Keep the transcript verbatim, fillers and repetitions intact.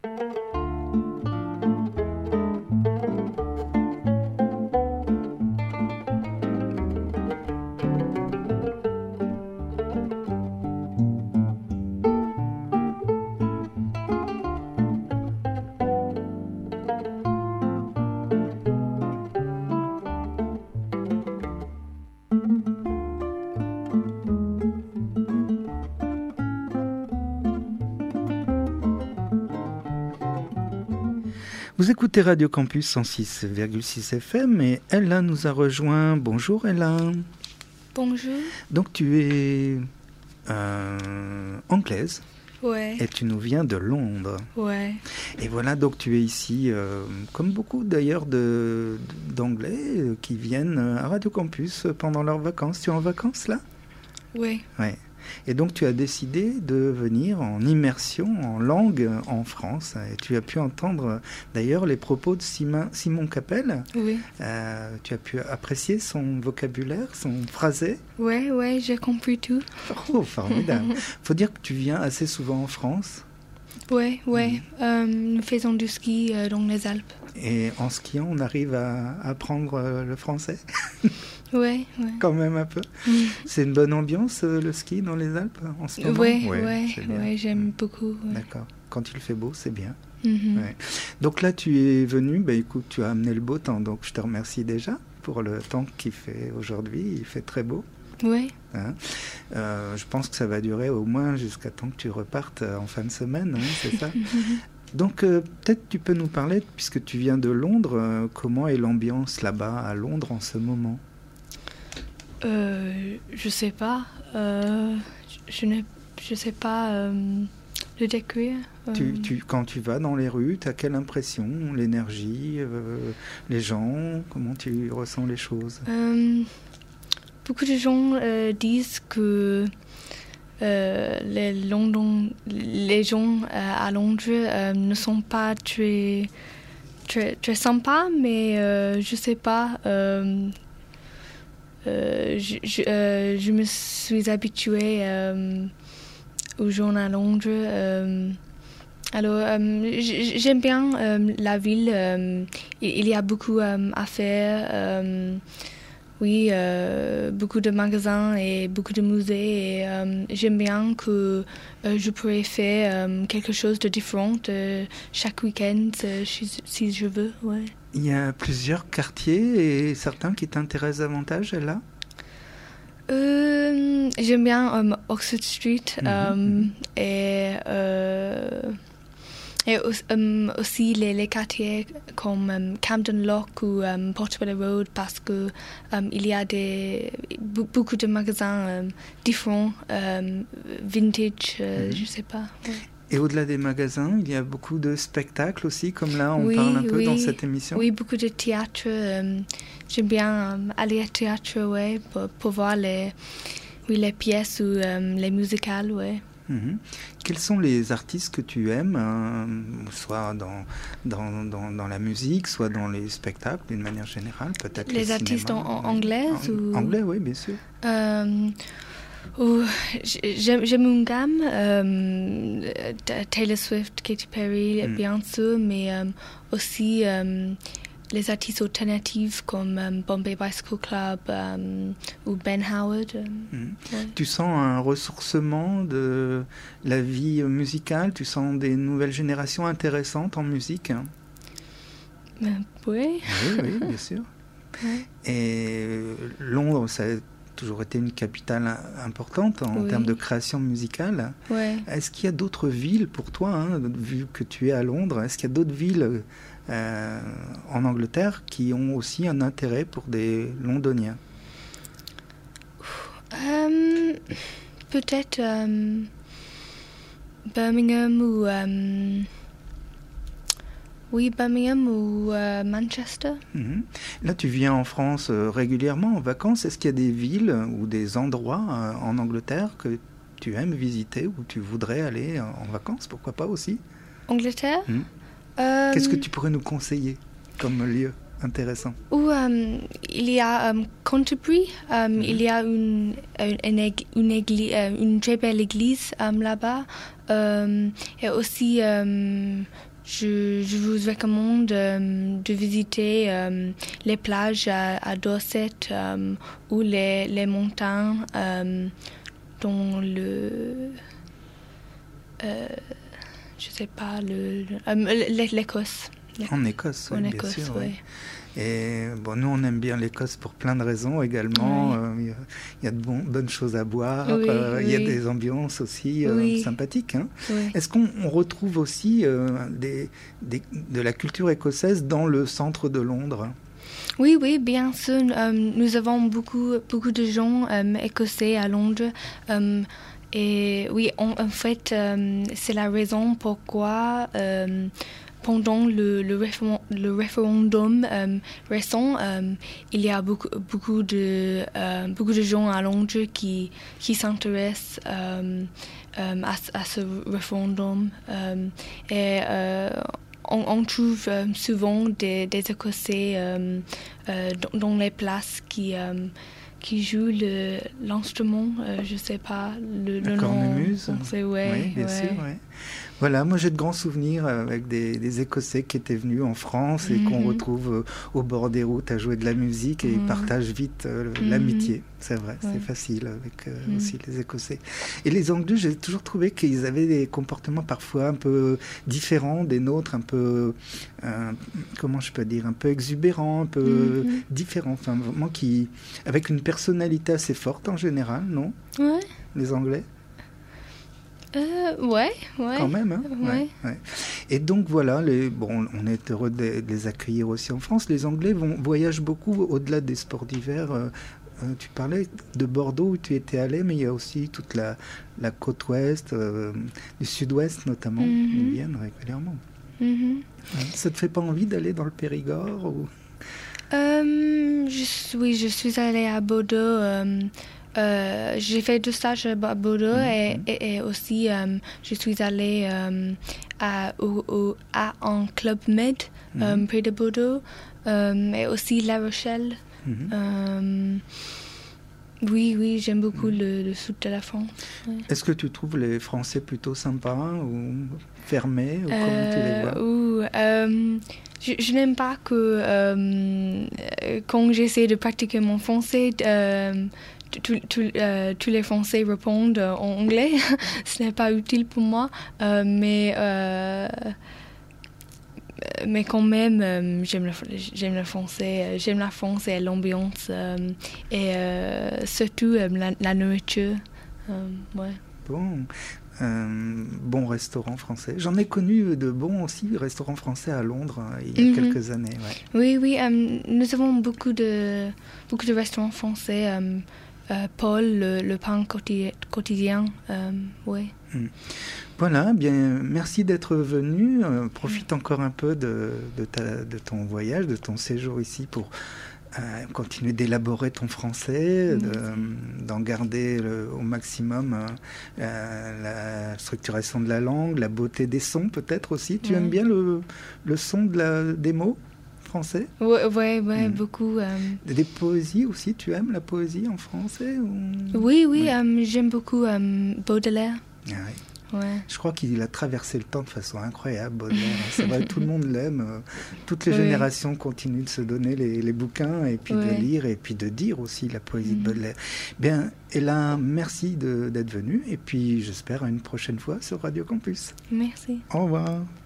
Vous écoutez Radio Campus cent six virgule six F M et Ella nous a rejoint. Bonjour Ella. Bonjour. Donc tu es euh, anglaise. Ouais. Et tu nous viens de Londres. Ouais. Et voilà, donc tu es ici, euh, comme beaucoup d'ailleurs de, d'Anglais euh, qui viennent à Radio Campus pendant leurs vacances. Tu es en vacances là ? Oui. Ouais. Et donc tu as décidé de venir en immersion en langue en France. Et tu as pu entendre d'ailleurs les propos de Simon, Simon Capel. Oui. Euh, tu as pu apprécier son vocabulaire, son phrasé. Ouais, ouais, j'ai compris tout. Oh, formidable. Faut dire que tu viens assez souvent en France. Ouais, ouais. Mmh. Euh, nous faisons du ski euh, dans les Alpes. Et en skiant, on arrive à apprendre euh, le français. Ouais, ouais. Quand même un peu. Mmh. C'est une bonne ambiance, euh, le ski dans les Alpes, en ce moment ? Ouais, ouais, ouais, ouais, j'aime mmh. beaucoup. Ouais. D'accord. Quand il fait beau, c'est bien. Mmh. Ouais. Donc là, tu es venu, bah, écoute, tu as amené le beau temps, donc je te remercie déjà pour le temps qu'il fait aujourd'hui. Il fait très beau. Oui. Hein euh, je pense que ça va durer au moins jusqu'à temps que tu repartes en fin de semaine, hein, c'est ça ? Donc euh, peut-être tu peux nous parler, puisque tu viens de Londres, euh, comment est l'ambiance là-bas à Londres en ce moment ? euh, Je sais pas. Euh, je ne je sais pas euh, le décrire. Euh... Tu, tu, quand tu vas dans les rues, tu as quelle impression ? L'énergie, euh, les gens, comment tu ressens les choses ? euh, Beaucoup de gens euh, disent que euh, les, London, les gens euh, à Londres euh, ne sont pas très, très, très sympas, mais euh, je ne sais pas. Euh, euh, je, je, euh, je me suis habituée euh, aux gens à Londres. Euh, alors, euh, j'aime bien euh, la ville. Euh, il y a beaucoup euh, à faire. Euh, Oui, euh, beaucoup de magasins et beaucoup de musées. Et, euh, j'aime bien que euh, je pourrais faire euh, quelque chose de différent euh, chaque week-end euh, si, si je veux. Ouais. Il y a plusieurs quartiers et certains qui t'intéressent davantage, là ? euh, J'aime bien euh, Oxford Street mm-hmm. euh, et... Euh, Et aussi les, les quartiers comme um, Camden Lock ou um, Portobello Road parce que um, il y a des, beaucoup de magasins um, différents, um, vintage, euh, mm-hmm. je sais pas. Ouais. Et au-delà des magasins, il y a beaucoup de spectacles aussi, comme là on oui, parle un peu oui, dans cette émission. Oui, beaucoup de théâtre. Um, j'aime bien um, aller au théâtre, ouais, pour, pour voir les, oui, les pièces ou um, les musicales, ouais. Mmh. Quels sont les artistes que tu aimes, hein, soit dans, dans, dans, dans la musique, soit dans les spectacles d'une manière générale, peut-être les, les artistes en, en anglais en, ou... Anglais, oui, bien sûr. Euh, ou, j'aime, j'aime une gamme, euh, Taylor Swift, Katy Perry, mmh. bien sûr, mais euh, aussi... Euh, les artistes alternatifs comme um, Bombay Bicycle Club um, ou Ben Howard. Um, mmh. ouais. Tu sens un ressourcement de la vie musicale ? Tu sens des nouvelles générations intéressantes en musique ? euh, Oui. Oui, oui, bien sûr. Ouais. Et Londres, ça a toujours été une capitale importante en oui. termes de création musicale. Ouais. Est-ce qu'il y a d'autres villes pour toi, hein, vu que tu es à Londres, est-ce qu'il y a d'autres villes Euh, en Angleterre qui ont aussi un intérêt pour des Londoniens ? um, Peut-être um, Birmingham ou um, oui Birmingham ou uh, Manchester. Mmh. Là, tu viens en France euh, régulièrement en vacances. Est-ce qu'il y a des villes ou des endroits euh, en Angleterre que tu aimes visiter ou tu voudrais aller en vacances ? Pourquoi pas aussi ? Angleterre ? mmh. Euh... Qu'est-ce que tu pourrais nous conseiller comme lieu ? intéressant. Où euh, il y a um, Canterbury, um, mm-hmm. il y a une, une, une, église, une très belle église um, là-bas. Um, et aussi, um, je, je vous recommande um, de visiter um, les plages à, à Dorset um, ou les, les montagnes um, dans le... Euh, je ne sais pas, le, le, um, l'Écosse. En Écosse, oui, en bien Écosse, sûr. oui. Oui. Et bon, nous, on aime bien l'Écosse pour plein de raisons également. Oui. Euh, il, y a, il y a de bon, bonnes choses à boire. Oui, euh, oui. Il y a des ambiances aussi euh, oui. sympathiques. Hein. Oui. Est-ce qu'on on retrouve aussi euh, des, des, de la culture écossaise dans le centre de Londres ? Oui, oui, bien sûr. Um, nous avons beaucoup, beaucoup de gens um, écossais à Londres. Um, et oui, en, en fait, um, c'est la raison pourquoi... Um, Pendant le, le, référendum, le référendum euh, récent, euh, il y a beaucoup, beaucoup, de, euh, beaucoup de gens à Londres qui, qui s'intéressent euh, euh, à, à ce référendum. Euh, et euh, on, on trouve euh, souvent des, des Écossais euh, euh, dans, dans les places qui... Euh, qui joue le, l'instrument, euh, je ne sais pas le, la le cornemuse. nom. C'est, ouais, oui, bien ouais. sûr. Ouais. Voilà, moi j'ai de grands souvenirs avec des, des Écossais qui étaient venus en France et mm-hmm. qu'on retrouve euh, au bord des routes à jouer de la musique et mm-hmm. ils partagent vite euh, mm-hmm. l'amitié. C'est vrai, ouais. c'est facile avec euh, mm. aussi les Écossais. Et les Anglais, j'ai toujours trouvé qu'ils avaient des comportements parfois un peu différents des nôtres, un peu, euh, comment je peux dire, un peu exubérants, un peu mm-hmm. différents, enfin vraiment qui, avec une personnalité assez forte en général, non ? Ouais. Les Anglais ? Euh, ouais, ouais. Quand même, hein ouais. Ouais, ouais. Et donc voilà, les, bon, on est heureux de, de les accueillir aussi en France. Les Anglais vont, voyagent beaucoup au-delà des sports d'hiver. Euh, euh, tu parlais de Bordeaux où tu étais allé, mais il y a aussi toute la, la côte ouest, euh, du sud-ouest notamment. Mm-hmm. Ils viennent régulièrement. Mm-hmm. Ouais. Ça te fait pas envie d'aller dans le Périgord ou... euh, je, Oui, je suis allée à Bordeaux. Euh, Euh, j'ai fait deux stages à Bordeaux mm-hmm. et, et, et aussi euh, je suis allée euh, à, au, au, à un club med mm-hmm. euh, près de Bordeaux euh, et aussi La Rochelle. Mm-hmm. Euh, oui, oui, j'aime beaucoup mm-hmm. le, le sud de la France. Ouais. Est-ce que tu trouves les Français plutôt sympas ou fermés ou euh, comment tu les vois ou, euh, je, je n'aime pas que euh, quand j'essaie de pratiquer mon français, euh, Tous, tous, euh, tous les Français répondent euh, en anglais. Ce n'est pas utile pour moi, euh, mais, euh, mais quand même, euh, j'aime, le, j'aime le français, j'aime la France et l'ambiance, euh, et euh, surtout euh, la, la nourriture. Euh, ouais. Bon. Euh, bon restaurant français. J'en ai connu de bons aussi restaurants français à Londres euh, il y a mm-hmm. quelques années. Ouais. Oui, oui, euh, nous avons beaucoup de, beaucoup de restaurants français. Euh, Euh, Paul, le, le pain quotidien, euh, oui. Mmh. Voilà, bien, merci d'être venu. Euh, profite mmh. encore un peu de, de, ta, de ton voyage, de ton séjour ici pour euh, continuer d'élaborer ton français, mmh. de, d'en garder le, au maximum euh, la structuration de la langue, la beauté des sons peut-être aussi. Tu mmh. aimes bien le, le son de la, des mots français? Oui, ouais, ouais, mmh. beaucoup. Euh... Des poésies aussi, tu aimes la poésie en français ou... Oui, oui, ouais. euh, j'aime beaucoup euh, Baudelaire. Ah, oui. Ouais. Je crois qu'il a traversé le temps de façon incroyable, Baudelaire. C'est vrai, tout le monde l'aime. Toutes les oui. générations continuent de se donner les, les bouquins et puis oui. de lire et puis de dire aussi la poésie mmh. de Baudelaire. Bien, Ella, merci de, d'être venue et puis j'espère à une prochaine fois sur Radio Campus. Merci. Au revoir.